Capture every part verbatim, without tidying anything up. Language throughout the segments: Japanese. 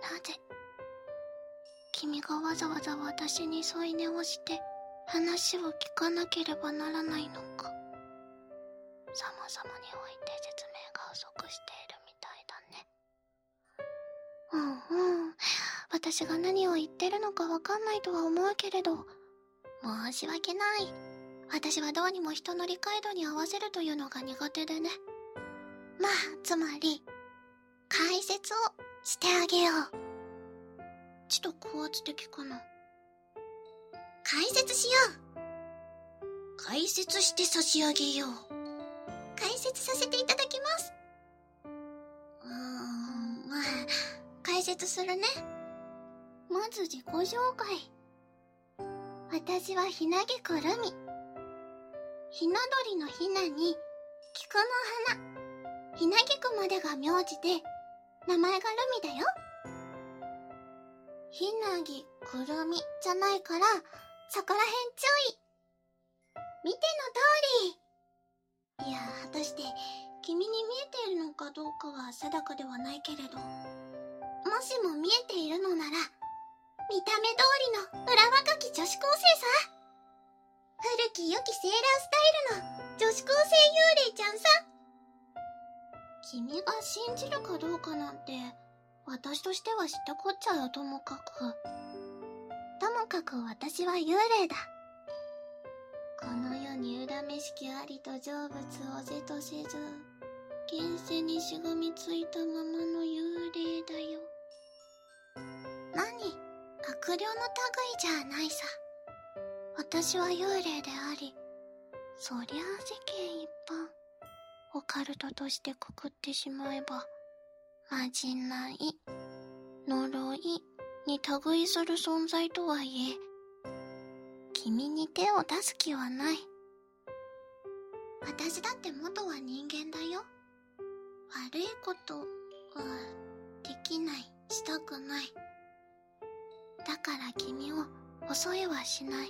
なぜ君がわざわざ私に添い寝をして話を聞かなければならないのか。そもそもにおいて説明が不足しているみたいだね。うんうん。私が何を言ってるのかわかんないとは思うけれど、申し訳ない。私はどうにも人の理解度に合わせるというのが苦手でね。まあ、つまり、解説をしてあげよう。ちょっと高圧的かな。解説しよう。解説して差し上げよう。解説させていただきます。うーん、まあ、解説するね。まず自己紹介。私はひなげくるみ。ひな鳥のひなに、菊の花。ひなぎくまでが名字で、名前がルミだよ。ひなぎくるみじゃないから、そこらへん注意。見ての通り。いや、果たして、君に見えているのかどうかは定かではないけれど、もしも見えているのなら、見た目通りの裏若き女子高生さ。古き良きセーラースタイルの女子高生幽霊ちゃんさ。君が信じるかどうかなんて、私としては知ったこっちゃよ。ともかくともかく私は幽霊だ。この世に恨めしきありと成仏を是とせず、現世にしがみついたままの幽霊だよ。何、悪霊の類じゃないさ。私は幽霊であり、そりゃあ世間一般、オカルトとしてくくってしまえば、まじない、呪いに類する存在とはいえ、君に手を出す気はない。私だって元は人間だよ。悪いことはできない、したくない。だから君を襲いはしない。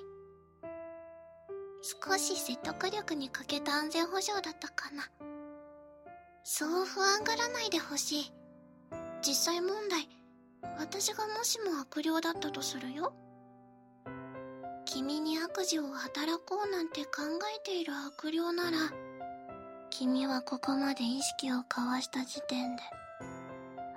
少し説得力に欠けた安全保障だったかな。そう不安がらないでほしい。実際問題、私がもしも悪霊だったとするよ。君に悪事を働こうなんて考えている悪霊なら、君はここまで意識を交わした時点で、もうゲームオーバ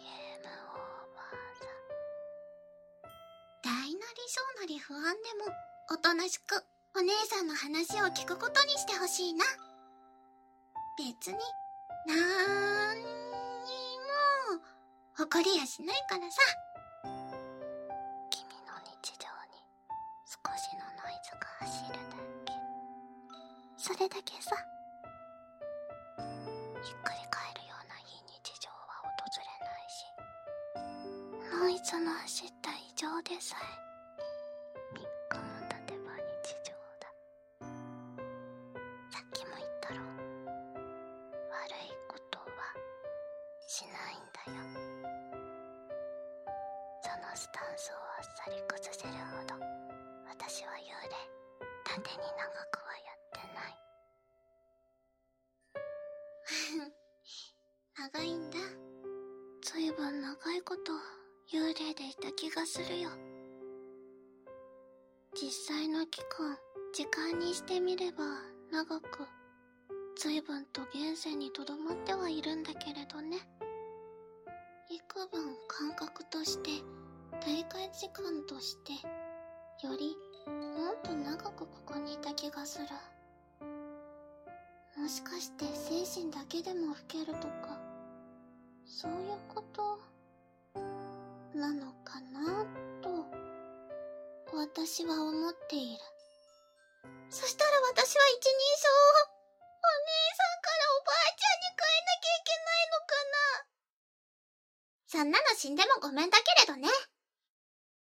ーさ。大なり小なり不安でも、おとなしくお姉さんの話を聞くことにしてほしいな。別に、なんにも、誇りやしないからさ。君の日常に少しのノイズが走るだけ。それだけさ。ひっくり返るような非日常は訪れないし、ノイズの走った異常でさえ、みっかも経てば日常だ。さっきも言ったろ。悪いことはしないんだよ。そのスタンスをあっさり崩せるほど、私は幽霊、縦に長くはやってない。長いんだ。ずいぶん長いこと幽霊でいた気がするよ。実際の期間、時間にしてみれば長く、ずいぶんと現世にとどまってはいるんだけれどね。幾分感覚として、大会時間として、よりもっと長くここにいた気がする。もしかして精神だけでも老けるとか、そういうことなのかなと私は思っている。そしたら私は一人称をお姉さんからおばあちゃんに変えなきゃいけないのかな。そんなの死んでもごめんだけれどね。